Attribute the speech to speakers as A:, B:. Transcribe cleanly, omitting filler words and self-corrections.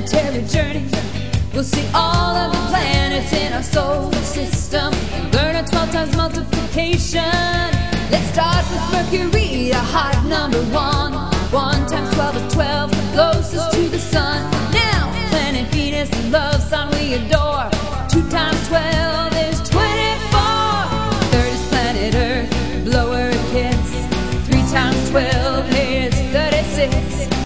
A: planetary journey. We'll see all of the planets in our solar system and learn our 12 times multiplication. Let's start with Mercury, our hot number one. 1 times 12 is 12, the closest to the sun. Now, planet Venus, the love sign we adore. 2 times 12